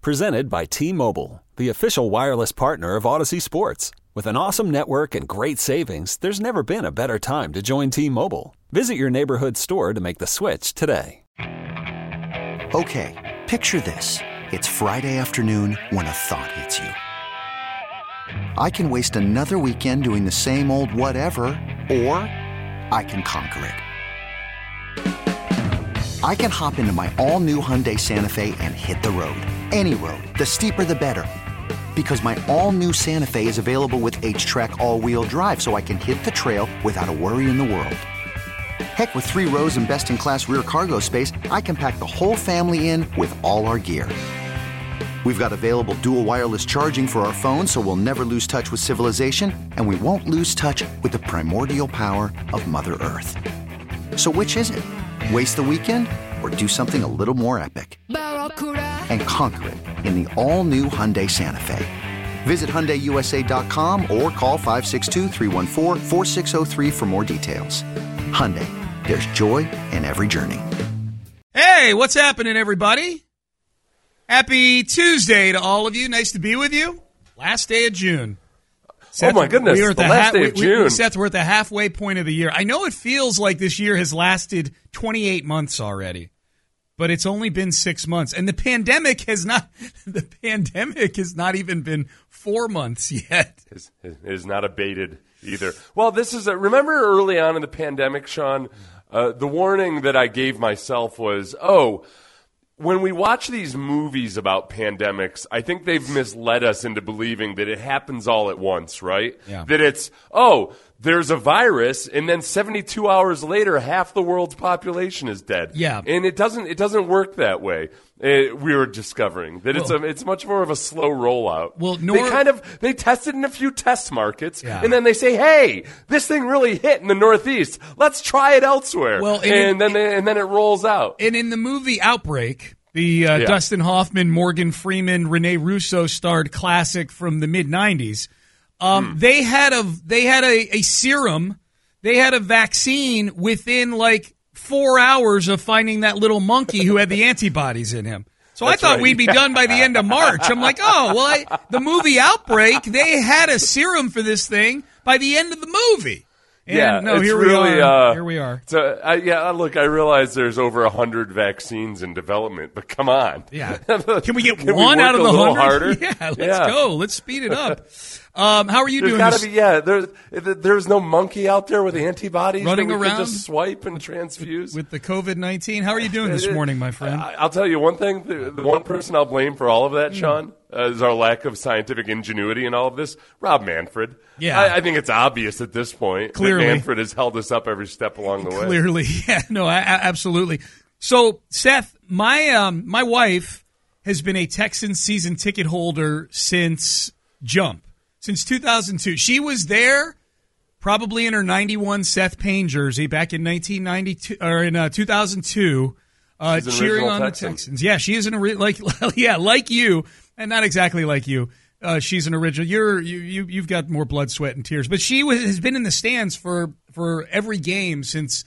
Presented by T-Mobile, the official wireless partner of Odyssey Sports. With an awesome network and great savings, there's never been a better time to join T-Mobile. Visit your neighborhood store to make the switch today. Okay, picture this. It's Friday afternoon when a thought hits you. I can waste another weekend doing the same old whatever, or I can conquer it. I can hop into my all-new Hyundai Santa Fe and hit the road. Any road. The steeper, the better. Because my all-new Santa Fe is available with H-Track all-wheel drive, so I can hit the trail without a worry in the world. Heck, with 3 rows and best-in-class rear cargo space, I can pack the whole family in with all our gear. We've got available dual wireless charging for our phones, so we'll never lose touch with civilization, and we won't lose touch with the primordial power of Mother Earth. So which is it? Waste the weekend or do something a little more epic? And conquer it in the all-new Hyundai Santa Fe. Visit HyundaiUSA.com or call 562-314-4603 for more details. Hyundai, there's joy in every journey. Hey, what's happening, everybody? Happy Tuesday to all of you. Nice to be with you. Last day of June. Seth, oh, my goodness, the last day of June. Seth, we're at the halfway point of the year. I know it feels like this year has lasted 28 months already, but it's only been 6 months. And the pandemic has not even been 4 months yet. It is not abated either. Well, remember early on in the pandemic, Sean, the warning that I gave myself was, when we watch these movies about pandemics, I think they've misled us into believing that it happens all at once, right? Yeah. That it's, there's a virus, and then 72 hours later, half the world's population is dead. Yeah. And it doesn't work that way. We were discovering that it's much more of a slow rollout. Well, they tested in a few test markets, yeah, and then they say, "Hey, this thing really hit in the Northeast. Let's try it elsewhere." Well, and then it rolls out. And in the movie Outbreak, the Dustin Hoffman, Morgan Freeman, Rene Russo starred classic from the mid '90s, they had a serum, they had a vaccine within like 4 hours of finding that little monkey who had the antibodies in him. So I thought we'd be done by the end of March. I'm like, the movie Outbreak, they had a serum for this thing by the end of the movie. And here we are. So, look, I realize there's over 100 vaccines in development, but come on. Yeah. Can we get one out of the 100? Yeah, let's go. Let's speed it up. How are you doing? There's no monkey out there with antibodies running that we around, can just swipe and transfuse with the COVID-19. How are you doing this morning, my friend? I'll tell you one thing. The one person I'll blame for all of that, Sean, is our lack of scientific ingenuity in all of this. Rob Manfred. Yeah, I think it's obvious at this point. Clearly, that Manfred has held us up every step along the way. Clearly, yeah, no, absolutely. So, Seth, my wife has been a Texans season ticket holder since jump. Since 2002. She was there probably in her 91 Seth Payne jersey back in 1992 or in 2002 cheering on the Texans. Yeah, she is like you, and not exactly like you. She's an original. You've got more blood, sweat, and tears. But she has been in the stands for every game since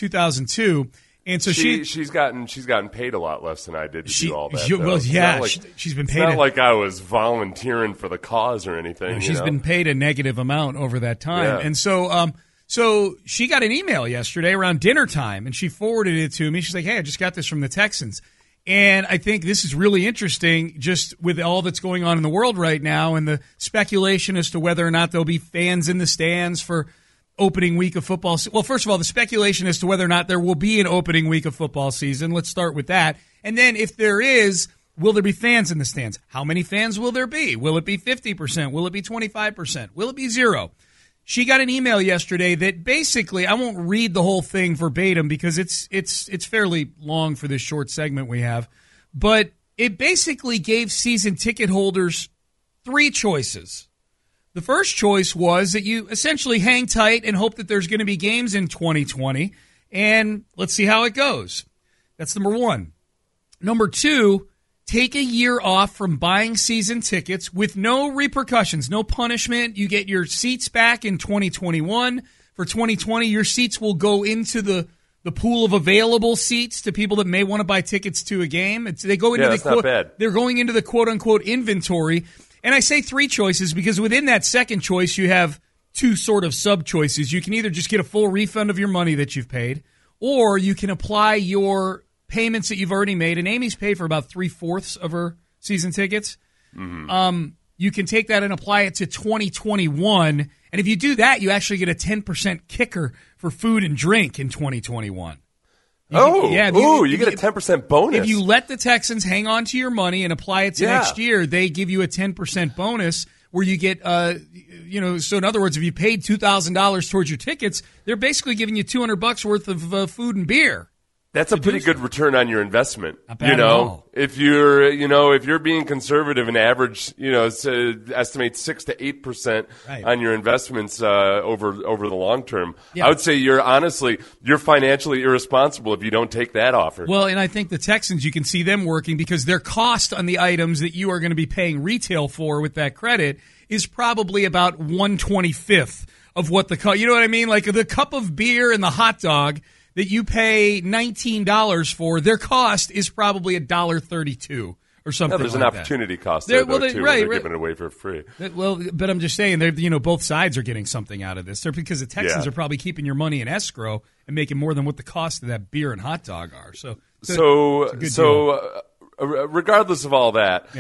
2002. And so she's gotten paid a lot less than I did to do all that. She's been paid. It's not like I was volunteering for the cause or anything. No, she's been paid a negative amount over that time, and so she got an email yesterday around dinner time, and she forwarded it to me. She's like, "Hey, I just got this from the Texans," and I think this is really interesting, just with all that's going on in the world right now, and the speculation as to whether or not there'll be fans in the stands for opening week of football. Well, first of all, the speculation as to whether or not there will be an opening week of football season. Let's start with that. And then if there is, will there be fans in the stands? How many fans will there be? Will it be 50%? Will it be 25%? Will it be 0? She got an email yesterday that basically, I won't read the whole thing verbatim because it's fairly long for this short segment we have, but it basically gave season ticket holders 3 choices. The first choice was that you essentially hang tight and hope that there's going to be games in 2020, and let's see how it goes. That's number 1. Number 2, take a year off from buying season tickets with no repercussions, no punishment. You get your seats back in 2021. For 2020, your seats will go into the the pool of available seats to people that may want to buy tickets to a game. They go into that's not bad. They're going into the quote unquote inventory. And I say 3 choices because within that second choice, you have 2 sort of sub choices. You can either just get a full refund of your money that you've paid, or you can apply your payments that you've already made. And Amy's paid for about 3/4 of her season tickets. Mm-hmm. You can take that and apply it to 2021. And if you do that, you actually get a 10% kicker for food and drink in 2021. You get a 10% bonus. If you let the Texans hang on to your money and apply it to next year, they give you a 10% bonus where you get, so in other words, if you paid $2,000 towards your tickets, they're basically giving you $200 worth of food and beer. That's a pretty good return on your investment. Not bad at all. If you're being conservative and average, estimate 6 to 8% on your investments over the long term. Yeah. I would say you're financially irresponsible if you don't take that offer. Well, and I think the Texans, you can see them working because their cost on the items that you are going to be paying retail for with that credit is probably about 1/25th of what you know what I mean? Like the cup of beer and the hot dog that you pay $19 for, their cost is probably $1.32 or something. There's like an opportunity cost there, too. They're giving it away for free. Well, but I'm just saying, both sides are getting something out of this. Because the Texans are probably keeping your money in escrow and making more than what the cost of that beer and hot dog are. Regardless of all that,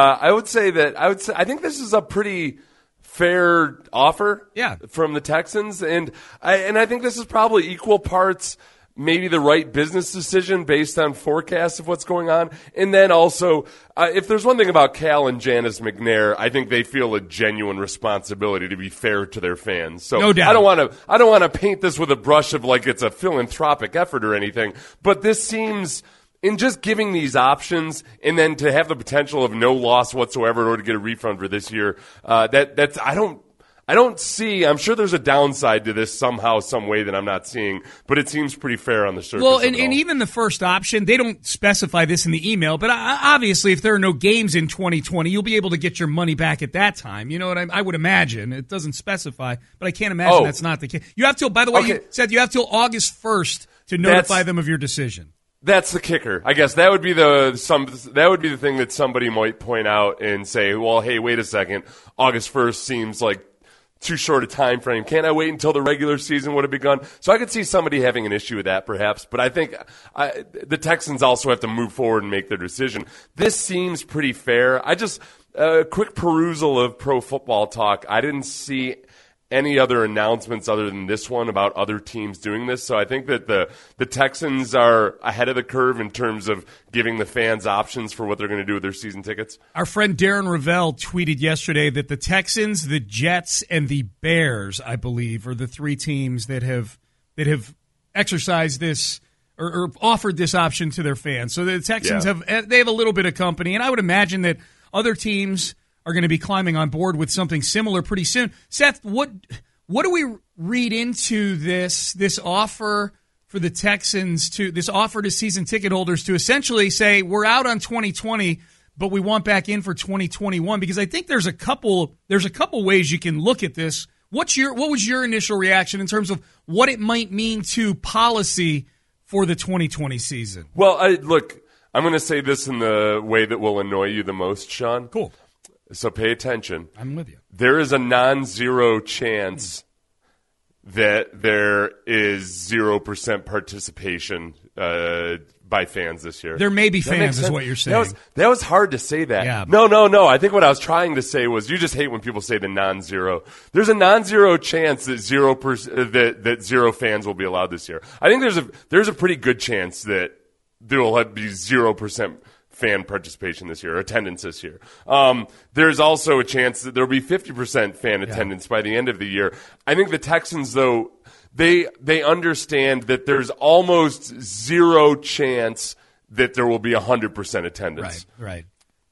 I think this is a pretty fair offer from the Texans, and I think this is probably equal parts maybe the right business decision based on forecasts of what's going on. And then also, if there's one thing about Cal and Janice McNair, I think they feel a genuine responsibility to be fair to their fans. So no doubt. I don't want to paint this with a brush of like it's a philanthropic effort or anything, but this seems, in just giving these options and then to have the potential of no loss whatsoever in order to get a refund for this year, I don't see. I'm sure there's a downside to this somehow, some way that I'm not seeing, but it seems pretty fair on the surface. Well, and even the first option, they don't specify this in the email, but obviously, if there are no games in 2020, you'll be able to get your money back at that time. You know what I would imagine. It doesn't specify, but I can't imagine that's not the case. You have till. By the way, you said you have till August 1st to notify them of your decision. That's the kicker. I guess that would be the thing that somebody might point out and say, well, hey, wait a second. August 1st seems like too short a time frame. Can't I wait until the regular season would have begun? So I could see somebody having an issue with that perhaps, but I think the Texans also have to move forward and make their decision. This seems pretty fair. I just, a quick perusal of Pro Football Talk, I didn't see any other announcements other than this one about other teams doing this. So I think that the Texans are ahead of the curve in terms of giving the fans options for what they're going to do with their season tickets. Our friend Darren Ravel tweeted yesterday that the Texans, the Jets, and the Bears, I believe, are the 3 teams that have exercised this or offered this option to their fans. So the Texans have a little bit of company, and I would imagine that other teams are going to be climbing on board with something similar pretty soon. Seth, what do we read into this offer for the Texans this offer to season ticket holders to essentially say we're out on 2020, but we want back in for 2021? Because I think there's a couple ways you can look at this. What was your initial reaction in terms of what it might mean to policy for the 2020 season? Well, I'm going to say this in the way that will annoy you the most, Sean. Cool. So pay attention. I'm with you. There is a non-zero chance that there is 0% participation by fans this year. There may be fans, is what you're saying. That was hard to say that. Yeah. No. I think what I was trying to say was you just hate when people say the non-zero. There's a non-zero chance that 0% that 0 fans will be allowed this year. I think there's a pretty good chance that there will be 0% fan participation this year, attendance this year. There's also a chance that there will be 50% fan attendance by the end of the year. I think the Texans, though, they understand that there's almost 0 chance that there will be 100% attendance. Right.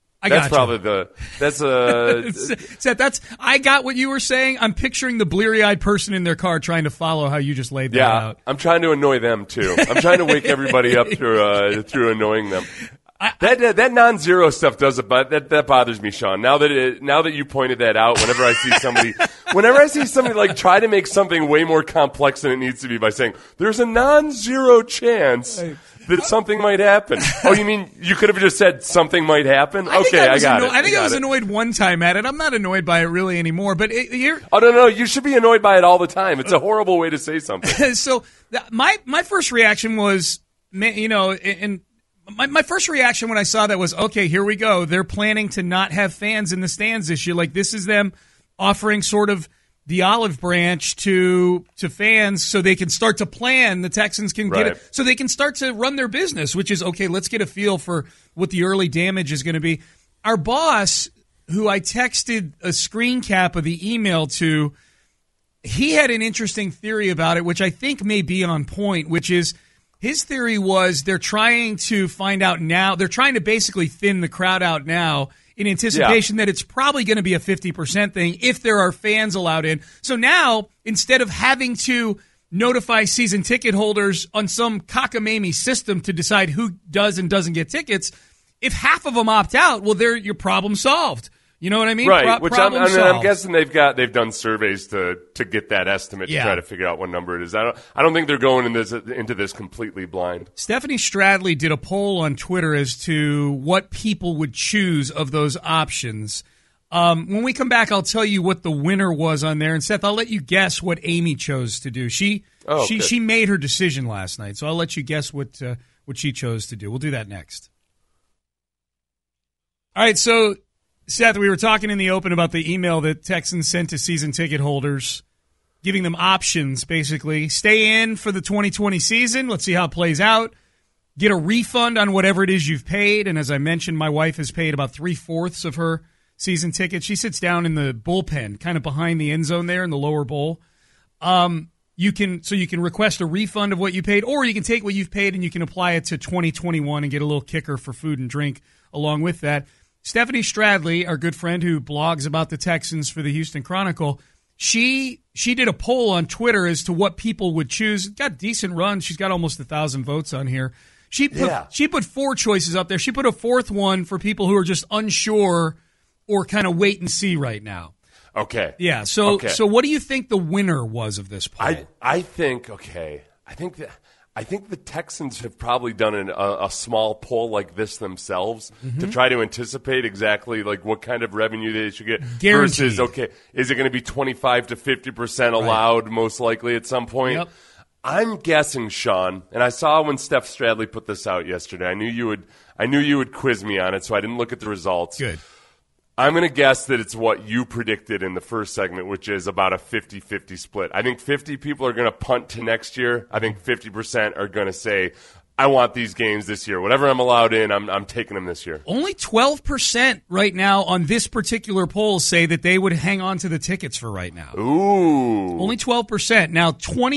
Seth, I got what you were saying. I'm picturing the bleary-eyed person in their car trying to follow how you just laid that out. I'm trying to annoy them too. I'm trying to wake everybody up through annoying them. That non-zero stuff does it, but that bothers me, Sean. Now that you pointed that out, whenever I see somebody like try to make something way more complex than it needs to be by saying there's a non-zero chance that something might happen. Oh, you mean you could have just said something might happen? Okay, I got it. I think I was annoyed one time at it. I'm not annoyed by it really anymore. But here, oh no, you should be annoyed by it all the time. It's a horrible way to say something. So my first reaction was, and my first reaction when I saw that was, okay, here we go. They're planning to not have fans in the stands this year. Like, this is them offering sort of the olive branch to fans so they can start to plan. The Texans can get it, so they can start to run their business, which is, okay, let's get a feel for what the early damage is going to be. Our boss, who I texted a screen cap of the email to, he had an interesting theory about it, which I think may be on point, which is, his theory was they're trying to find out now. They're trying to basically thin the crowd out now in anticipation that it's probably going to be a 50% thing if there are fans allowed in. So now, instead of having to notify season ticket holders on some cockamamie system to decide who does and doesn't get tickets, if half of them opt out, well, your problem solved. You know what I mean? Right. Which I'm guessing they've done surveys to get that estimate to try to figure out what number it is. I don't think they're going into this completely blind. Stephanie Stradley did a poll on Twitter as to what people would choose of those options. When we come back, I'll tell you what the winner was on there. And Seth, I'll let you guess what Amy chose to do. She made her decision last night, so I'll let you guess what she chose to do. We'll do that next. All right, so Seth, we were talking in the open about the email that Texans sent to season ticket holders, giving them options, basically. Stay in for the 2020 season. Let's see how it plays out. Get a refund on whatever it is you've paid. And as I mentioned, my wife has paid about 3/4 of her season ticket. She sits down in the bullpen, kind of behind the end zone there in the lower bowl. You can request a refund of what you paid, or you can take what you've paid and you can apply it to 2021 and get a little kicker for food and drink along with that. Stephanie Stradley, our good friend who blogs about the Texans for the Houston Chronicle, she did a poll on Twitter as to what people would choose. Got a decent run. She's got almost 1,000 votes on here. She put 4 choices up there. She put a 4th one for people who are just unsure or kind of wait and see right now. Okay. Yeah. So what do you think the winner was of this poll? I think the Texans have probably done a small poll like this themselves to try to anticipate exactly like what kind of revenue they should get. Guaranteed. Versus, is it going to be 25 to 50% allowed most likely at some point? Yep. I'm guessing, Sean, and I saw when Steph Stradley put this out yesterday. I knew you would quiz me on it, so I didn't look at the results. Good. I'm going to guess that it's what you predicted in the first segment, which is about a 50-50 split. I think 50 people are going to punt to next year. I think 50% are going to say, I want these games this year. Whatever I'm allowed in, I'm taking them this year. Only 12% right now on this particular poll say that they would hang on to the tickets for right now. Ooh. Only 12%. Now,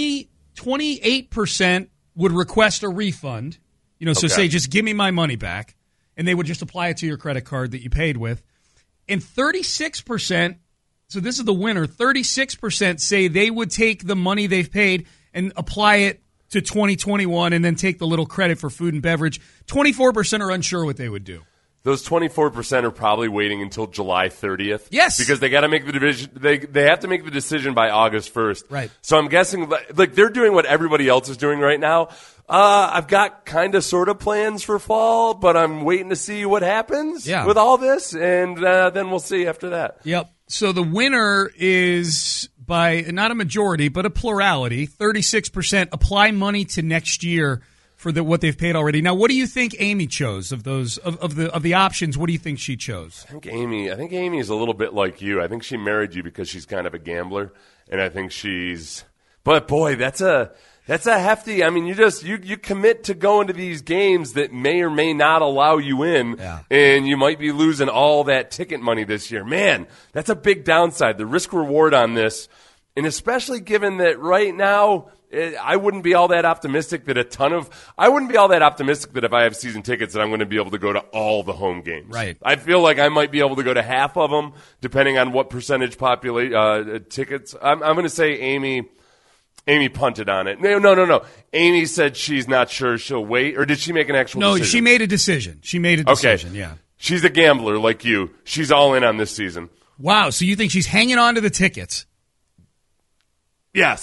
28% would request a refund. Say, just give me my money back. And they would just apply it to your credit card that you paid with. And 36%, so this is the winner, 36% say they would take the money they've paid and apply it to 2021 and then take the little credit for food and beverage. 24% are unsure what they would do. Those 24% are probably waiting until July 30th. Yes. Because they got to make the division. They have to make the decision by August 1st. Right. So I'm guessing like they're doing what everybody else is doing right now. I've got kind of sort of plans for fall, but I'm waiting to see what happens with all this, and then we'll see after that. Yep. So the winner is by not a majority, but a plurality. 36% apply money to next year for what they've paid already. Now, what do you think Amy chose of those of the options? What do you think she chose? I think Amy is a little bit like you. I think she married you because she's kind of a gambler, and I think she's. But boy, that's a hefty. I mean, you commit to going to these games that may or may not allow you in, and you might be losing all that ticket money this year. Man, that's a big downside. The risk reward on this, and especially given that right now, I wouldn't be all that optimistic that I wouldn't be all that optimistic that if I have season tickets that I'm going to be able to go to all the home games. Right. I feel like I might be able to go to half of them, depending on what percentage tickets. I'm going to say Amy. Amy punted on it. No. Amy said she's not sure she'll wait, or did she make an actual decision? No, she made a decision. Okay. Yeah. She's a gambler like you. She's all in on this season. Wow, so you think she's hanging on to the tickets? Yes.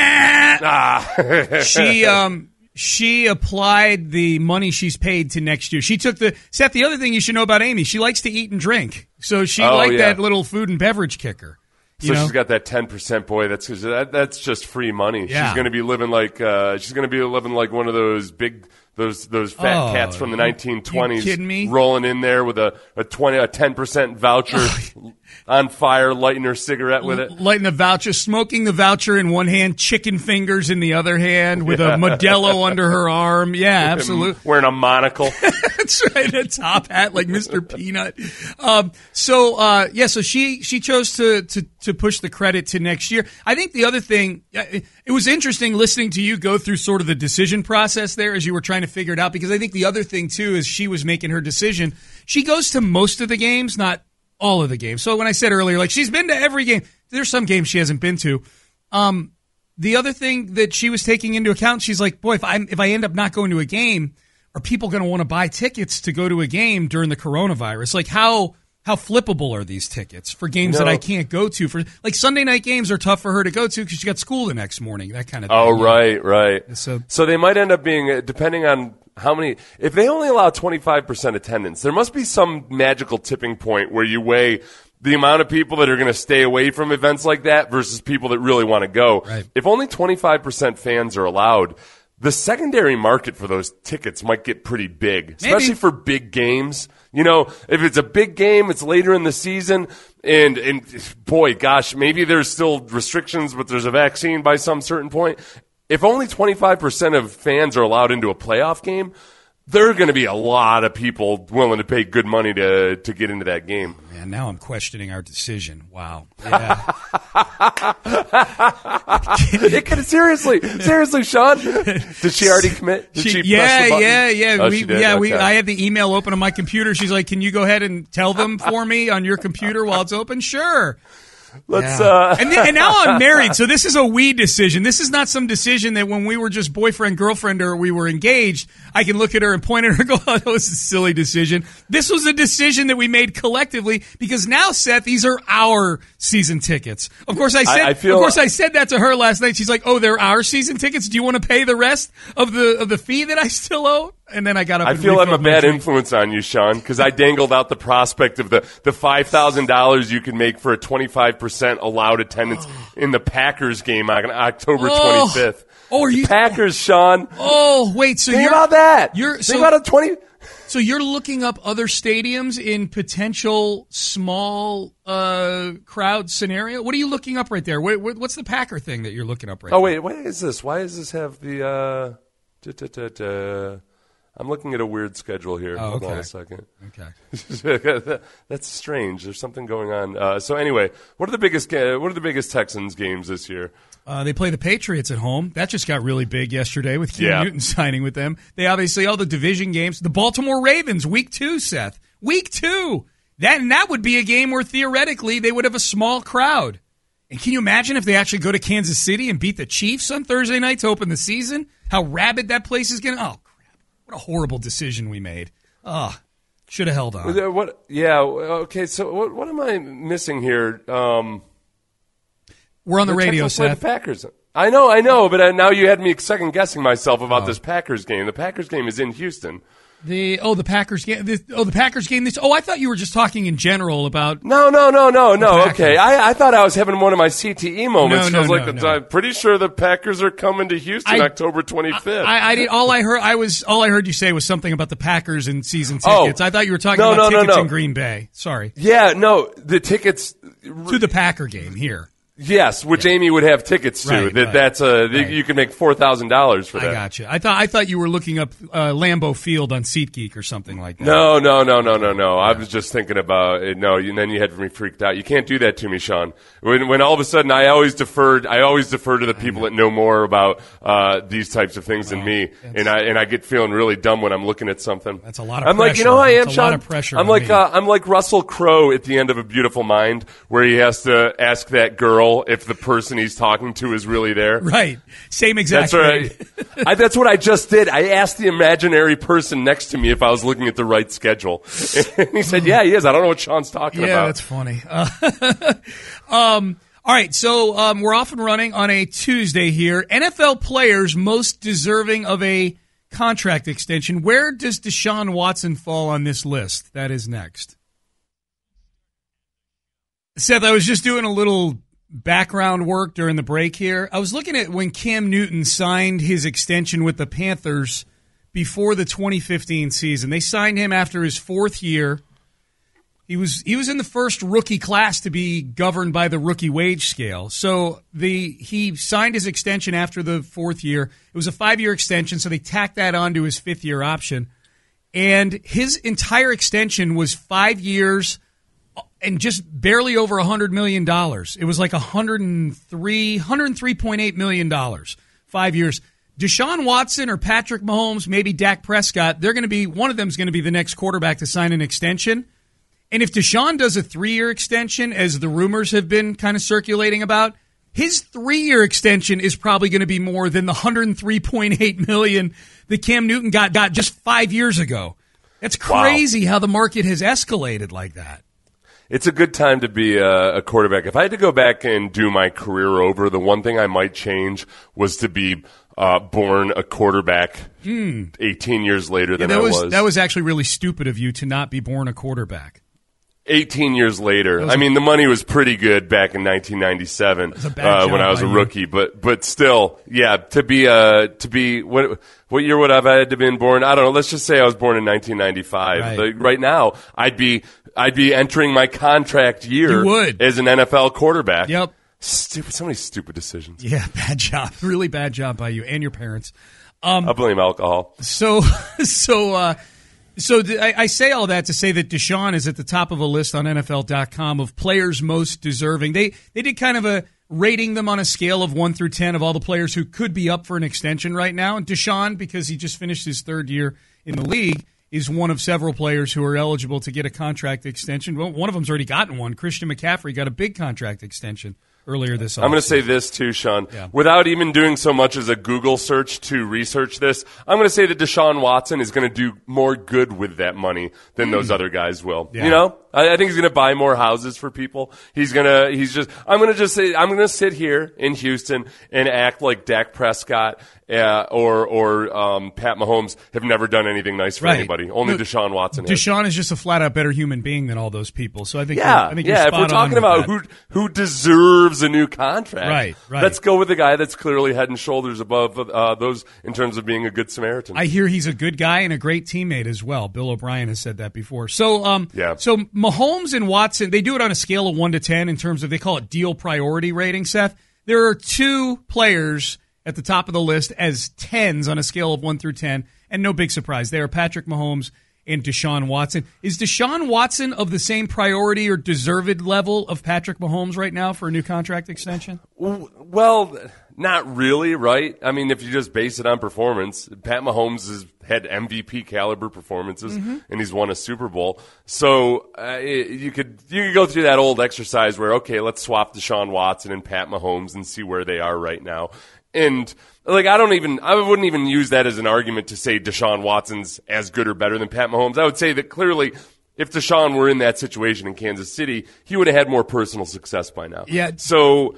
She applied the money she's paid to next year. She took Seth, the other thing you should know about Amy, she likes to eat and drink. So she liked that little food and beverage kicker. So she's got that 10%. Boy, that's just free money. Yeah. She's going to be living like one of those big those fat cats from the 1920s. You kidding me? Rolling in there with a 10% voucher on fire, lighting her cigarette with it. Lighting the voucher, smoking the voucher in one hand, chicken fingers in the other hand, with a Modelo under her arm. Yeah, absolutely. Wearing a monocle. That's right, a top hat like Mr. Peanut. So she chose to push the credit to next year. I think the other thing, it was interesting listening to you go through sort of the decision process there as you were trying to figure it out, because I think the other thing too is she was making her decision. She goes to most of the games, not all of the games. So when I said earlier, like, she's been to every game, there's some games she hasn't been to. The other thing that she was taking into account, she's like, boy, if I end up not going to a game, are people going to want to buy tickets to go to a game during the coronavirus? Like, how flippable are these tickets for games that I can't go to? For like Sunday night games are tough for her to go to because she got school the next morning, that kind of thing. Oh, right. So they might end up being, depending on how many, if they only allow 25% attendance, there must be some magical tipping point where you weigh the amount of people that are going to stay away from events like that versus people that really want to go. Right. If only 25% fans are allowed, the secondary market for those tickets might get pretty big, especially for big games. You know, if it's a big game, it's later in the season, and boy, gosh, maybe there's still restrictions, but there's a vaccine by some certain point. If only 25% of fans are allowed into a playoff game, there are going to be a lot of people willing to pay good money to get into that game. Man, now I'm questioning our decision. Wow. Yeah. Seriously, Sean. Did she already commit? Did she press the button? Yeah. Oh, she did? Okay. I had the email open on my computer. She's like, "Can you go ahead and tell them for me on your computer while it's open?" Sure. And now I'm married, so this is a we decision. This is not some decision that when we were just boyfriend, girlfriend, or we were engaged, I can look at her and point at her and go, "Oh, that was a silly decision." This was a decision that we made collectively because now, Seth, these are our season tickets. Of course, I said that to her last night. She's like, "Oh, they're our season tickets. Do you want to pay the rest of the fee that I still owe?" And then I got up. I feel I'm a bad influence on you, Sean, because I dangled out the prospect of the $5,000 you can make for a 25% allowed attendance in the Packers game on October 25th. Oh, are you Packers, Sean? Oh, wait. So think about that. Think about a 20. So you're looking up other stadiums in potential small crowd scenario? What are you looking up right there? What's the Packer thing that you're looking up right now? Oh, wait. What is this? Why does this have the I'm looking at a weird schedule here. Oh, Hold on a second. Okay. That's strange. There's something going on. So anyway, what are the biggest Texans games this year? They play the Patriots at home. That just got really big yesterday with Cam Newton signing with them. They obviously all the division games. The Baltimore Ravens, week 2, Seth. Week 2. That would be a game where theoretically they would have a small crowd. And can you imagine if they actually go to Kansas City and beat the Chiefs on Thursday night to open the season? How rabid that place is going to... Oh, what a horrible decision we made. Should have held on. What? Yeah. Okay. So what am I missing here? We're on the radio, Seth. The Packers. I know. But now you had me second guessing myself about this Packers game. The Packers game is in Houston. The Packers game. The Packers game. I thought you were just talking in general about. No. Okay, I thought I was having one of my CTE moments. I'm pretty sure the Packers are coming to Houston October 25th. All I heard you say was something about the Packers and season tickets. I thought you were talking about tickets in Green Bay. Sorry. Yeah, no, the tickets to the Packer game here. Yes, which Amy would have tickets to. That's you can make $4,000 for that. I got you. I thought you were looking up Lambeau Field on SeatGeek or something like that. No. I was just thinking about it. No, and then you had me freaked out. You can't do that to me, Sean. When all of a sudden I always defer to the people that know more about these types of things than me, and I get feeling really dumb when I'm looking at something. That's a lot of pressure. I'm like, you know, I am, Sean. A lot of pressure. I'm like Russell Crowe at The End of a Beautiful Mind, where he has to ask that girl barrel if the person he's talking to is really there. Right. Same exact thing. That's what I just did. I asked the imaginary person next to me if I was looking at the right schedule. And he said, yeah, he is. I don't know what Sean's talking about. Yeah, that's funny. All right, so we're off and running on a Tuesday here. NFL players most deserving of a contract extension. Where does Deshaun Watson fall on this list? That is next. Seth, I was just doing a little background work during the break here. I was looking at when Cam Newton signed his extension with the Panthers before the 2015 season. They signed him after his fourth year. He was in the first rookie class to be governed by the rookie wage scale. So he signed his extension after the fourth year. It was a 5-year extension, so they tacked that on to his fifth-year option. And his entire extension was 5 years and just barely over $100 million. It was like $103.8 million, 5 years. Deshaun Watson or Patrick Mahomes, maybe Dak Prescott, one of them is going to be the next quarterback to sign an extension. And if Deshaun does a 3-year extension, as the rumors have been kind of circulating about, his 3-year extension is probably going to be more than the $103.8 million that Cam Newton got just 5 years ago. That's crazy how the market has escalated like that. It's a good time to be a quarterback. If I had to go back and do my career over, the one thing I might change was to be born a quarterback 18 years later than I was. That was actually really stupid of you to not be born a quarterback. 18 years later. I mean, the money was pretty good back in 1997 when I was a rookie, but still, yeah, to be what year would I have had to been born? I don't know. Let's just say I was born in 1995. Right now, I'd be entering my contract year as an NFL quarterback. Yep. Stupid. So many stupid decisions. Yeah, bad job. Really bad job by you and your parents. I blame alcohol. So I say all that to say that Deshaun is at the top of a list on NFL.com of players most deserving. They did kind of a rating them on a scale of 1 through 10 of all the players who could be up for an extension right now. And Deshaun, because he just finished his third year in the league, is one of several players who are eligible to get a contract extension. Well, one of them's already gotten one. Christian McCaffrey got a big contract extension earlier this offseason. I'm going to say this too, Sean. Yeah. Without even doing so much as a Google search to research this, I'm going to say that Deshaun Watson is going to do more good with that money than those other guys will. Yeah. You know, I think he's going to buy more houses for people. I'm going to sit here in Houston and act like Dak Prescott or Pat Mahomes have never done anything nice for anybody. Only Deshaun Watson has. Deshaun is just a flat out better human being than all those people. So I think you're spot if we're talking about who deserves a new contract, right. Let's go with the guy that's clearly head and shoulders above those in terms of being a good Samaritan. I hear he's a good guy and a great teammate as well. Bill O'Brien has said that before. So So Mahomes and Watson, they do it on a scale of 1 to 10 in terms of, they call it deal priority rating, Seth. There are two players at the top of the list as 10s on a scale of 1 through 10, and no big surprise. They are Patrick Mahomes and Deshaun Watson. Is Deshaun Watson of the same priority or deserved level of Patrick Mahomes right now for a new contract extension? Well, not really, right? I mean, if you just base it on performance, Pat Mahomes has had MVP caliber performances, and he's won a Super Bowl. So you could go through that old exercise where, okay, let's swap Deshaun Watson and Pat Mahomes and see where they are right now. And I wouldn't even use that as an argument to say Deshaun Watson's as good or better than Pat Mahomes. I would say that clearly, if Deshaun were in that situation in Kansas City, he would have had more personal success by now. Yeah. So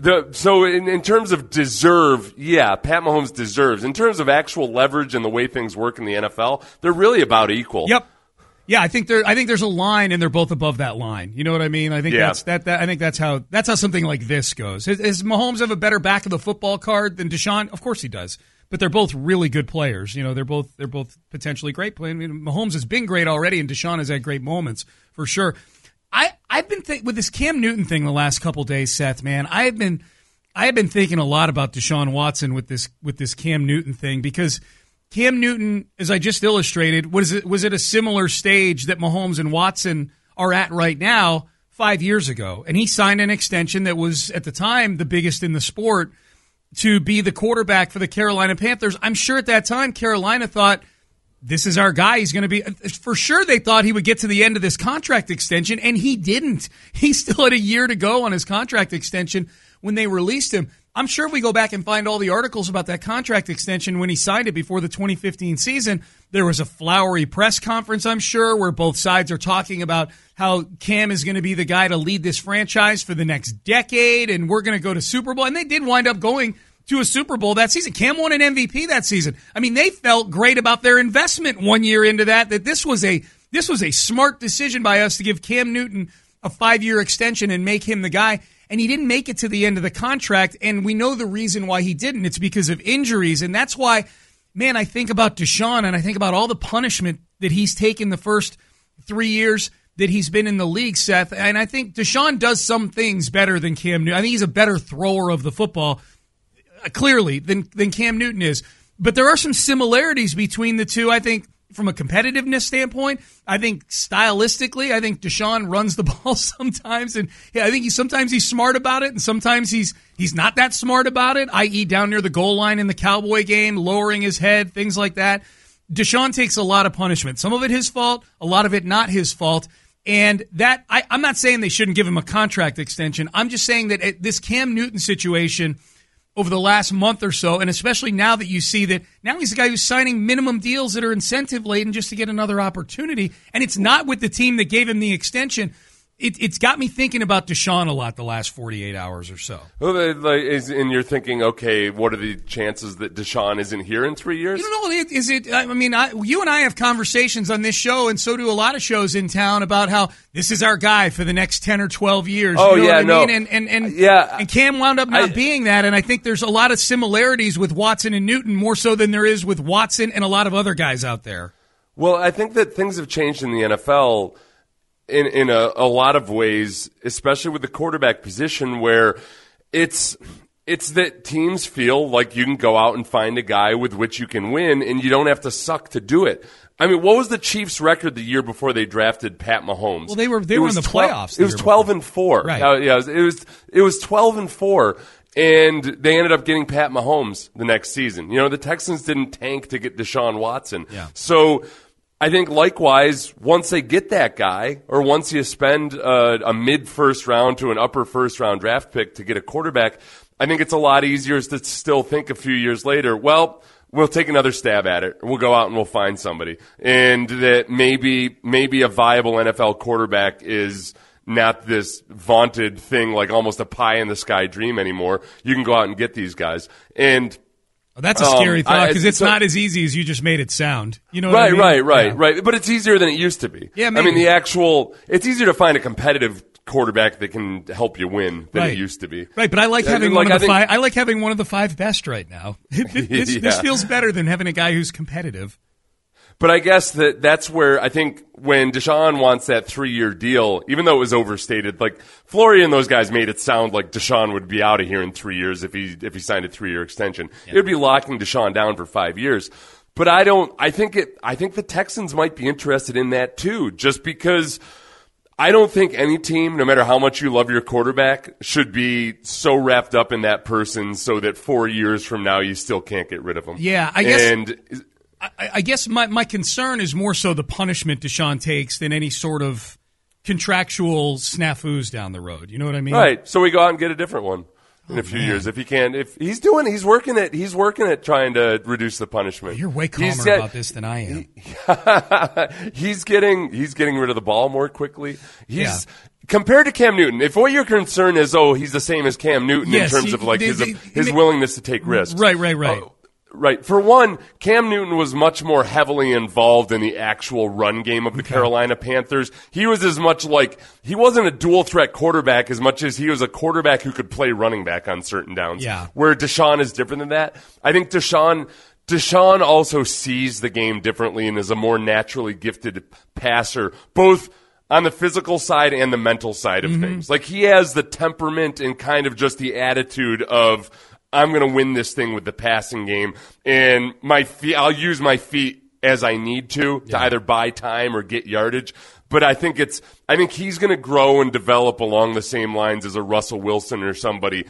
in terms of deserve, yeah, Pat Mahomes deserves. In terms of actual leverage and the way things work in the NFL, they're really about equal. Yep. Yeah, I think there's a line, and they're both above that line. You know what I mean? I think I think that's how something like this goes. Does Mahomes have a better back of the football card than Deshaun? Of course he does. But they're both really good players. You know, they're both potentially great players. I mean, Mahomes has been great already, and Deshaun has had great moments for sure. I've been with this Cam Newton thing the last couple days, Seth. Man, I have been thinking a lot about Deshaun Watson with this Cam Newton thing, because Cam Newton, as I just illustrated, was at a similar stage that Mahomes and Watson are at right now 5 years ago. And he signed an extension that was, at the time, the biggest in the sport to be the quarterback for the Carolina Panthers. I'm sure at that time Carolina thought, this is our guy. He's going to be, for sure they thought he would get to the end of this contract extension, and he didn't. He still had a year to go on his contract extension when they released him. I'm sure if we go back and find all the articles about that contract extension when he signed it before the 2015 season, there was a flowery press conference, I'm sure, where both sides are talking about how Cam is going to be the guy to lead this franchise for the next decade, and we're going to go to Super Bowl. And they did wind up going to a Super Bowl that season. Cam won an MVP that season. I mean, they felt great about their investment 1 year into that this was a smart decision by us to give Cam Newton a 5-year extension and make him the guy. And he didn't make it to the end of the contract, and we know the reason why he didn't. It's because of injuries, and that's why, man, I think about Deshaun, and I think about all the punishment that he's taken the first 3 years that he's been in the league, Seth, and I think Deshaun does some things better than Cam Newton. I think he's a better thrower of the football, clearly, than Cam Newton is. But there are some similarities between the two, I think, from a competitiveness standpoint. I think stylistically, I think Deshaun runs the ball sometimes, and I think sometimes he's smart about it, and sometimes he's not that smart about it, i.e. down near the goal line in the Cowboy game, lowering his head, things like that. Deshaun takes a lot of punishment. Some of it his fault, a lot of it not his fault. And that I'm not saying they shouldn't give him a contract extension. I'm just saying that this Cam Newton situation over the last month or so, and especially now that you see that now he's the guy who's signing minimum deals that are incentive-laden just to get another opportunity, and it's not with the team that gave him the extension. It's got me thinking about Deshaun a lot the last 48 hours or so. Well, and you're thinking, okay, what are the chances that Deshaun isn't here in 3 years? You know, I mean, you and I have conversations on this show, and so do a lot of shows in town about how this is our guy for the next 10 or 12 years. Oh, you know yeah, what I no. mean? And Cam wound up not being that, and I think there's a lot of similarities with Watson and Newton, more so than there is with Watson and a lot of other guys out there. Well, I think that things have changed in the NFL in a lot of ways, especially with the quarterback position, where it's that teams feel like you can go out and find a guy with which you can win, and you don't have to suck to do it. I mean, what was the Chiefs' record the year before they drafted Pat Mahomes? Well, they were in the playoffs. It was 12-4. Right. It was 12-4. And they ended up getting Pat Mahomes the next season. You know, the Texans didn't tank to get Deshaun Watson. Yeah. So I think likewise, once they get that guy, or once you spend a mid-first round to an upper first-round draft pick to get a quarterback, I think it's a lot easier to still think a few years later, well, we'll take another stab at it. We'll go out and we'll find somebody. And that maybe a viable NFL quarterback is not this vaunted thing, like almost a pie-in-the-sky dream anymore. You can go out and get these guys. And that's a scary thought, because it's not as easy as you just made it sound. You know what I mean? Right. But it's easier than it used to be. Yeah, maybe. I mean, it's easier to find a competitive quarterback that can help you win than it used to be. Right, but I like having one of the five. I like having one of the five best right now. This feels better than having a guy who's competitive. But I guess that's where I think when Deshaun wants that 3-year deal, even though it was overstated, like Flory and those guys made it sound like Deshaun would be out of here in 3 years if he signed a 3-year extension. Yeah. It would be locking Deshaun down for 5 years. But I think the Texans might be interested in that too, just because I don't think any team, no matter how much you love your quarterback, should be so wrapped up in that person so that 4 years from now you still can't get rid of them. Yeah, I guess my concern is more so the punishment Deshaun takes than any sort of contractual snafus down the road. You know what I mean? Right. So we go out and get a different one in a few years if he can. If he's working at trying to reduce the punishment. You're way calmer about this than I am. He's getting rid of the ball more quickly. Compared to Cam Newton, if what your concern is, he's the same as Cam Newton in terms of like his willingness to take risks. Right. Right. For one, Cam Newton was much more heavily involved in the actual run game of the Carolina Panthers. He was as much like, he wasn't a dual threat quarterback as much as he was a quarterback who could play running back on certain downs. Yeah. Where Deshaun is different than that. I think Deshaun also sees the game differently and is a more naturally gifted passer, both on the physical side and the mental side of things. Like, he has the temperament and kind of just the attitude of, I'm going to win this thing with the passing game, and I'll use my feet as I need to either buy time or get yardage. But I think he's going to grow and develop along the same lines as a Russell Wilson or somebody,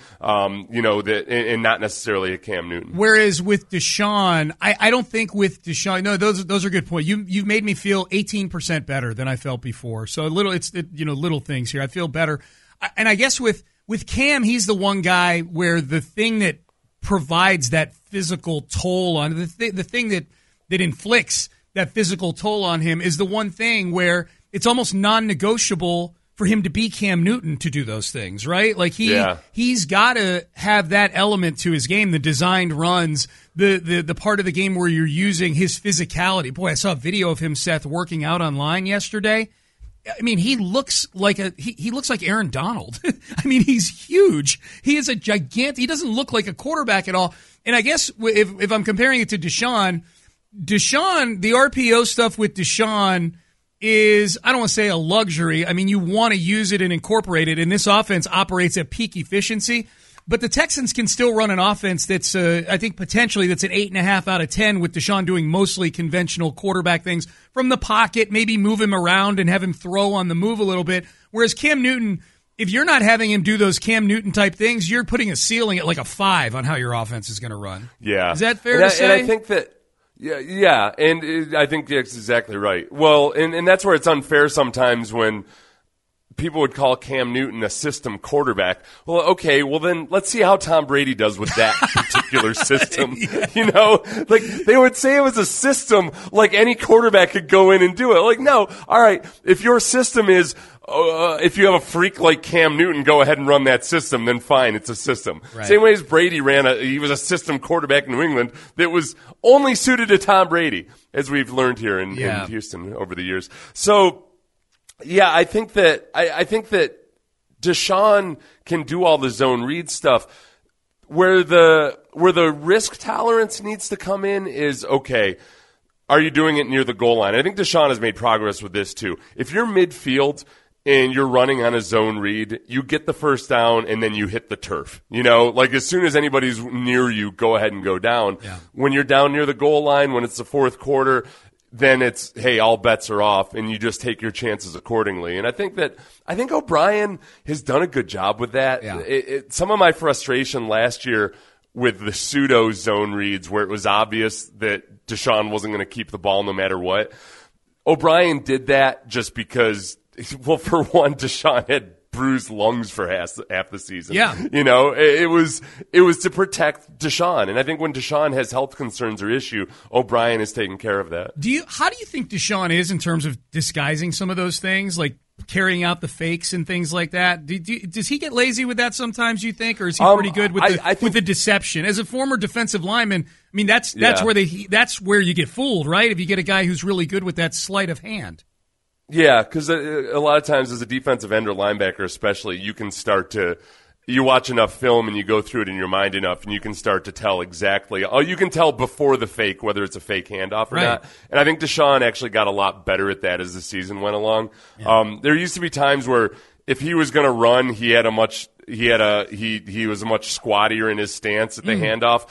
and not necessarily a Cam Newton. Whereas with Deshaun, I don't think with Deshaun. No, those are good points. You've made me feel 18% better than I felt before. So little things here. I feel better, and I guess with Cam, he's the one guy where the thing that provides that physical toll on the thing that inflicts that physical toll on him is the one thing where it's almost non-negotiable for him to be Cam Newton to do those things, right? Like he's got to have that element to his game, the designed runs, the part of the game where you're using his physicality. Boy, I saw a video of him, Seth, working out online yesterday. I mean, he looks like Aaron Donald. I mean, he's huge. He is a gigantic. He doesn't look like a quarterback at all. And I guess if I'm comparing it to Deshaun, the RPO stuff with Deshaun is, I don't want to say a luxury. I mean, you want to use it and incorporate it, and this offense operates at peak efficiency. But the Texans can still run an offense that's, I think, potentially that's an 8.5 out of 10 with Deshaun doing mostly conventional quarterback things from the pocket, maybe move him around and have him throw on the move a little bit. Whereas Cam Newton, if you're not having him do those Cam Newton type things, you're putting a ceiling at like a 5 on how your offense is going to run. Yeah. Is that fair to say? And I think that, yeah, and I think that's exactly right. Well, and that's where it's unfair sometimes when people would call Cam Newton a system quarterback. Well, okay, well then let's see how Tom Brady does with that particular system. Yeah. Like they would say it was a system like any quarterback could go in and do it. Like, no, all right, if your system is if you have a freak like Cam Newton, go ahead and run that system, then fine, it's a system. Right. Same way as Brady he was a system quarterback in New England that was only suited to Tom Brady, as we've learned here in Houston over the years. So, yeah, I think that Deshaun can do all the zone read stuff. Where the risk tolerance needs to come in is, okay, are you doing it near the goal line? I think Deshaun has made progress with this too. If you're midfield and you're running on a zone read, you get the first down and then you hit the turf. Like as soon as anybody's near you, go ahead and go down. Yeah. When you're down near the goal line, when it's the fourth quarter, then it's, hey, all bets are off, and you just take your chances accordingly. And I think O'Brien has done a good job with that. Yeah. Some of my frustration last year with the pseudo zone reads where it was obvious that Deshaun wasn't going to keep the ball no matter what. O'Brien did that just because, well, for one, Deshaun had bruised lungs for half the season. Yeah. It was to protect Deshaun. And I think when Deshaun has health concerns or issue, O'Brien is taking care of that. How do you think Deshaun is in terms of disguising some of those things, like carrying out the fakes and things like that? Does he get lazy with that sometimes, you think, or is he pretty good with with the deception? As a former defensive lineman, I mean, that's where you get fooled, right? If you get a guy who's really good with that sleight of hand. Yeah, because a lot of times as a defensive end or linebacker especially, you can start to – you watch enough film and you go through it in your mind enough and you can start to tell exactly – you can tell before the fake whether it's a fake handoff or not. And I think Deshaun actually got a lot better at that as the season went along. Yeah. There used to be times where if he was going to run, he was much squattier in his stance at the handoff.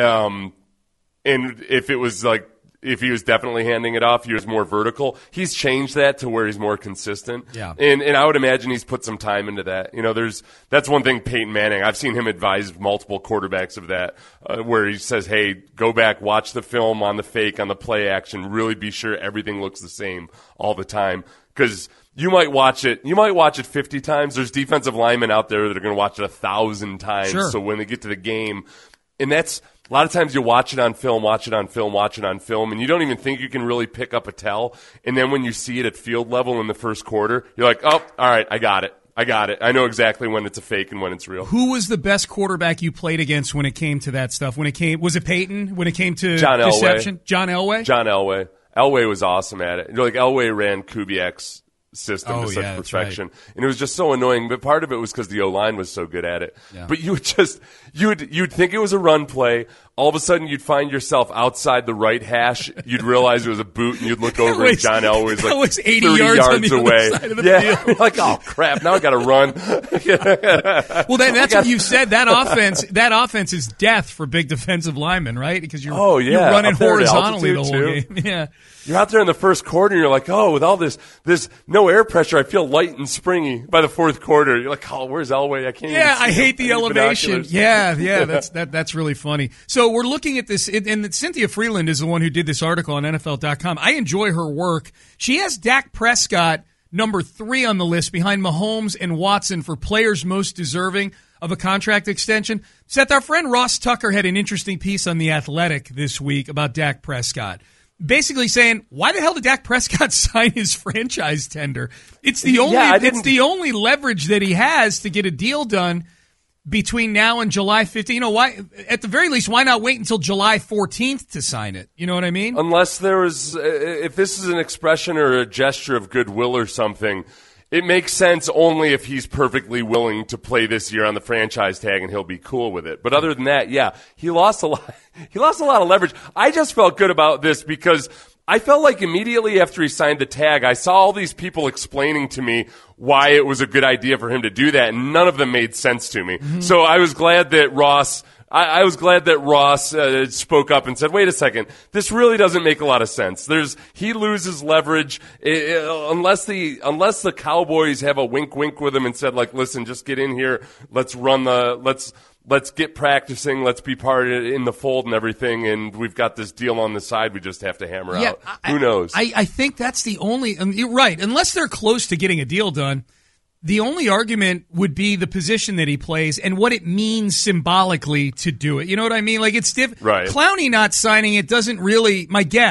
And if he was definitely handing it off, he was more vertical. He's changed that to where he's more consistent. Yeah. And I would imagine he's put some time into that. That's one thing Peyton Manning, I've seen him advise multiple quarterbacks of that, where he says, hey, go back, watch the film on the fake, on the play action, really be sure everything looks the same all the time. Because you might watch it 50 times. There's defensive linemen out there that are going to watch it 1,000 times. Sure. So when they get to the game, and that's a lot of times you watch it on film, and you don't even think you can really pick up a tell. And then when you see it at field level in the first quarter, you're like, oh, all right, I got it. I know exactly when it's a fake and when it's real. Who was the best quarterback you played against when it came to that stuff? Was it Peyton? When it came to John deception? Elway. John Elway? John Elway. Elway was awesome at it. Elway ran Kubiak's system to such perfection. Right. And it was just so annoying, but part of it was because the O-line was so good at it. Yeah. But you'd think it was a run play. all of a sudden you'd find yourself outside the right hash. You'd realize it was a boot, and you'd look over and John Elway's like was 80 30 yards on the away. other side of the field. Like, oh crap, now I got to run. Well, that's what you said. That offense is death for big defensive linemen, right? Because you're running horizontally the whole game. Yeah. You're out there in the first quarter, and you're like, oh, with all this no air pressure, I feel light and springy by the fourth quarter. You're like, oh, where's Elway? I can't even see I hate the elevation. binoculars. Yeah, that's really funny. So we're looking at this, and Cynthia Freeland is the one who did this article on NFL.com. I enjoy her work. She has Dak Prescott number 3 on the list behind Mahomes and Watson for players most deserving of a contract extension. Seth, our friend Ross Tucker had an interesting piece on The Athletic this week about Dak Prescott. Basically saying, why the hell did Dak Prescott sign his franchise tender? It's the only leverage that he has to get a deal done between now and July 15th. Why? At the very least, why not wait until July 14th to sign it? You know what I mean? Unless there was, if this is an expression or a gesture of goodwill or something, it makes sense only if he's perfectly willing to play this year on the franchise tag and he'll be cool with it. But other than that, he lost a lot. He lost a lot of leverage. I just felt good about this because I felt like immediately after he signed the tag, I saw all these people explaining to me why it was a good idea for him to do that, and none of them made sense to me. Mm-hmm. So I was glad that Ross spoke up and said, wait a second, this really doesn't make a lot of sense. He loses leverage unless the Cowboys have a wink with him and said, like, listen, just get in here, let's get practicing, let's be part of it in the fold and everything, and we've got this deal on the side we just have to hammer out. Who knows? I think that's the only, you're right, unless they're close to getting a deal done. The only argument would be the position that he plays and what it means symbolically to do it. You know what I mean? Like, it's different. Right. Clowney not signing it doesn't really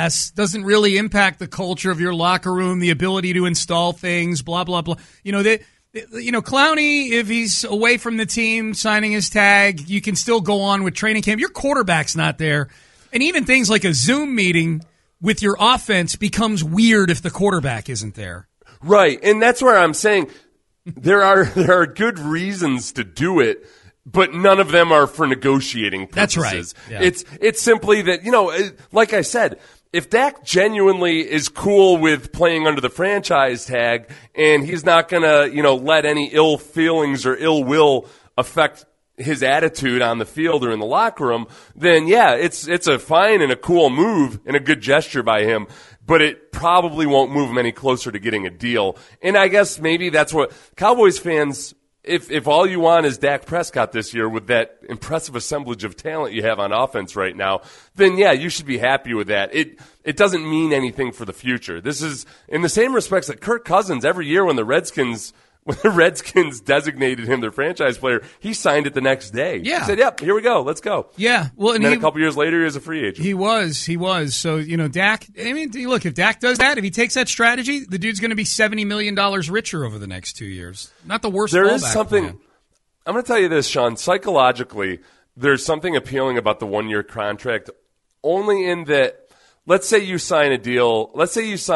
impact the culture of your locker room, the ability to install things, blah, blah, blah. Clowney, if he's away from the team signing his tag, you can still go on with training camp. Your quarterback's not there. And even things like a Zoom meeting with your offense becomes weird if the quarterback isn't there. Right. And that's where I'm saying there are good reasons to do it, but none of them are for negotiating purposes. That's right. Yeah. It's simply that, like I said, if Dak genuinely is cool with playing under the franchise tag and he's not going to, let any ill feelings or ill will affect his attitude on the field or in the locker room, then it's a fine and a cool move and a good gesture by him, but it probably won't move him any closer to getting a deal. And I guess maybe that's what Cowboys fans, if all you want is Dak Prescott this year with that impressive assemblage of talent you have on offense right now, then you should be happy with that. It doesn't mean anything for the future. This is in the same respects that Kirk Cousins, every year when the Redskins designated him their franchise player, he signed it the next day. Yeah. He said, yep, here we go. Let's go. Yeah. Well, and then a couple years later, he was a free agent. He was. So, Dak, look, if Dak does that, if he takes that strategy, the dude's going to be $70 million richer over the next 2 years. Not the worst. There is something, plan. I'm going to tell you this, Sean, psychologically, there's something appealing about the 1-year contract only in that, let's say you sign a deal, let's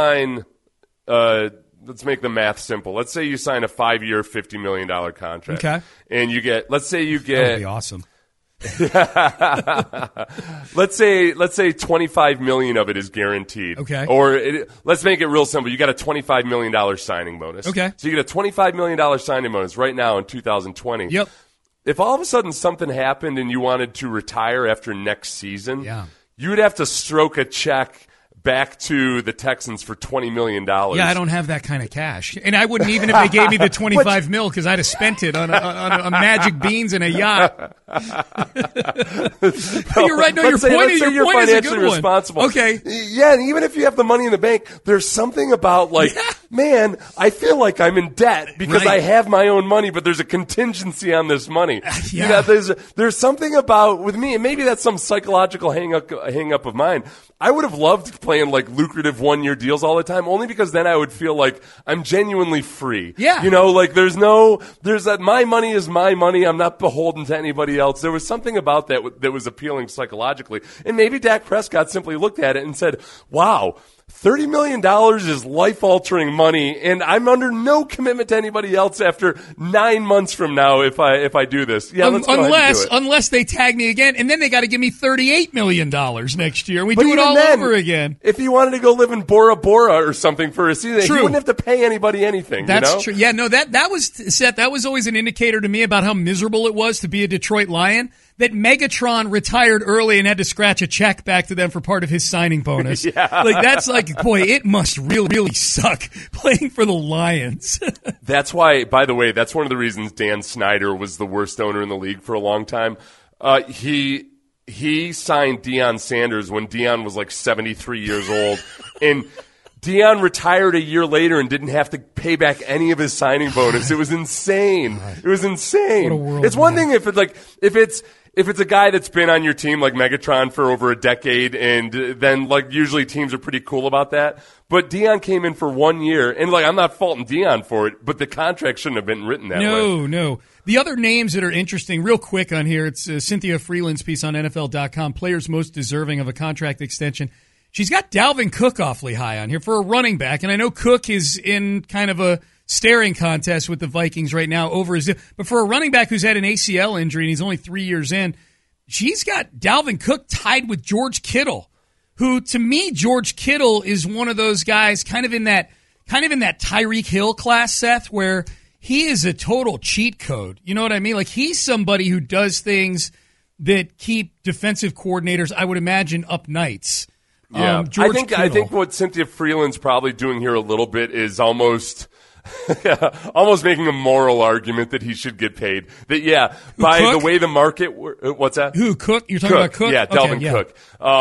make the math simple. Let's say you sign a 5-year, $50 million contract. Okay. And let's say you get. That would be awesome. Let's say $25 million of it is guaranteed. Okay. Or let's make it real simple. You got a $25 million signing bonus. Okay. So you get a $25 million signing bonus right now in 2020. Yep. If all of a sudden something happened and you wanted to retire after next season, you would have to stroke a check back to the Texans for $20 million. Yeah, I don't have that kind of cash. And I wouldn't even if they gave me the $25 million because I'd have spent it on a magic beans and a yacht. You're right. No, your point is a good one. Responsible. Okay. Yeah, and even if you have the money in the bank, there's something about man, I feel like I'm in debt because I have my own money, but there's a contingency on this money. Yeah. There's something about with me, and maybe that's some psychological hang up of mine. I would have loved playing like lucrative 1-year deals all the time, only because then I would feel like I'm genuinely free. Yeah. There's that my money is my money. I'm not beholden to anybody else. There was something about that was appealing psychologically. And maybe Dak Prescott simply looked at it and said, wow, $30 million is life-altering money, and I'm under no commitment to anybody else after 9 months from now if I do this. Yeah, let's go ahead and do it. Unless they tag me again, and then they got to give me $38 million next year. We do it all over again. If he wanted to go live in Bora Bora or something for a season, he wouldn't have to pay anybody anything. That's true. Yeah, no, that was, Seth, that was always an indicator to me about how miserable it was to be a Detroit Lion. That Megatron retired early and had to scratch a check back to them for part of his signing bonus. Yeah. That's boy, it must really, really suck playing for the Lions. That's why, by the way, that's one of the reasons Dan Snyder was the worst owner in the league for a long time. He signed Deion Sanders when Deion was like 73 years old. And Deion retired a year later and didn't have to pay back any of his signing bonus. It was insane. It was insane. What a world, it's one thing if it's a guy that's been on your team like Megatron for over a decade, and then usually teams are pretty cool about that. But Deion came in for 1 year, and I'm not faulting Deion for it, but the contract shouldn't have been written that way. No. The other names that are interesting, real quick on here, it's Cynthia Freeland's piece on NFL.com, players most deserving of a contract extension. She's got Dalvin Cook awfully high on here for a running back, and I know Cook is in kind of a staring contest with the Vikings right now over his. But for a running back who's had an ACL injury and he's only 3 years in, she's got Dalvin Cook tied with George Kittle, who to me George Kittle is one of those guys kind of in that Tyreek Hill class, Seth, where he is a total cheat code. You know what I mean? He's somebody who does things that keep defensive coordinators, I would imagine, up nights. Yeah, I think what Cynthia Freeland's probably doing here a little bit is almost making a moral argument that he should get paid. That by Cook? The way the market, what's that? Who, Cook? You're talking about Cook? Yeah, Dalvin Cook.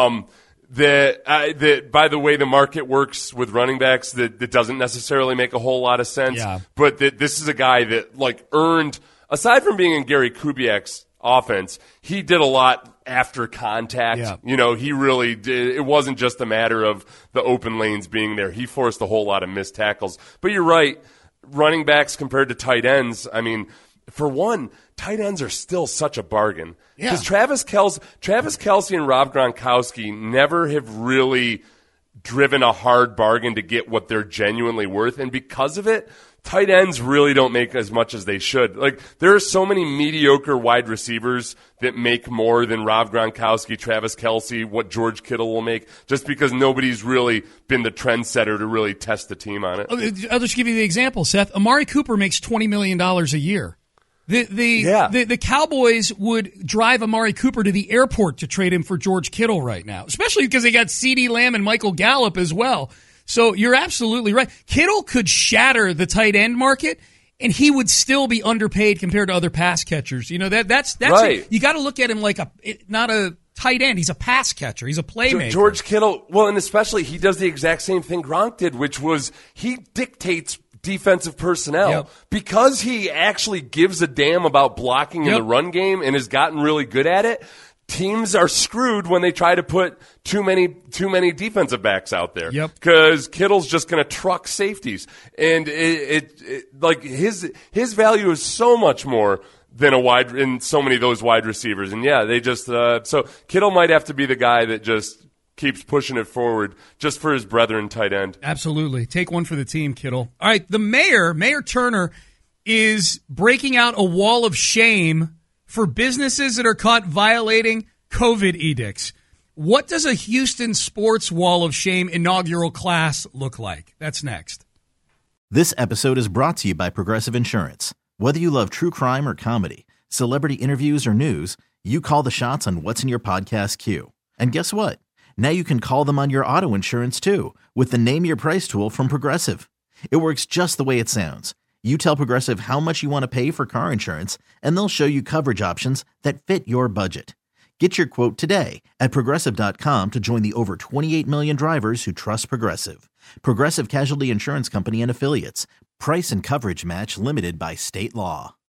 That by the way the market works with running backs, that doesn't necessarily make a whole lot of sense. Yeah. But that this is a guy that earned, aside from being in Gary Kubiak's offense, he did a lot after contact. Yeah. He really did. It wasn't just a matter of the open lanes being there. He forced a whole lot of missed tackles. But you're right, running backs compared to tight ends, I mean, for one, tight ends are still such a bargain. Because Travis Kelce and Rob Gronkowski never have really driven a hard bargain to get what they're genuinely worth. And because of it, tight ends really don't make as much as they should. There are so many mediocre wide receivers that make more than Rob Gronkowski, Travis Kelce, what George Kittle will make, just because nobody's really been the trendsetter to really test the team on it. I'll just give you the example, Seth. Amari Cooper makes $20 million a year. The Cowboys would drive Amari Cooper to the airport to trade him for George Kittle right now, especially because they got CeeDee Lamb and Michael Gallup as well. So you're absolutely right. Kittle could shatter the tight end market, and he would still be underpaid compared to other pass catchers. That's right. You got to look at him not a tight end. He's a pass catcher. He's a playmaker. George Kittle, well, and especially he does the exact same thing Gronk did, which was he dictates defensive personnel because he actually gives a damn about blocking in the run game and has gotten really good at it. Teams are screwed when they try to put too many defensive backs out there. Because Kittle's just going to truck safeties, and his value is so much more than in so many of those wide receivers. And they just so Kittle might have to be the guy that just keeps pushing it forward just for his brethren tight end. Absolutely. Take one for the team, Kittle. All right, the Mayor Turner, is breaking out a wall of shame for businesses that are caught violating COVID edicts. What does a Houston sports wall of shame inaugural class look like? That's next. This episode is brought to you by Progressive Insurance. Whether you love true crime or comedy, celebrity interviews or news, you call the shots on what's in your podcast queue. And guess what? Now you can call them on your auto insurance too with the Name Your Price tool from Progressive. It works just the way it sounds. You tell Progressive how much you want to pay for car insurance, and they'll show you coverage options that fit your budget. Get your quote today at Progressive.com to join the over 28 million drivers who trust Progressive. Progressive Casualty Insurance Company and Affiliates. Price and coverage match limited by state law.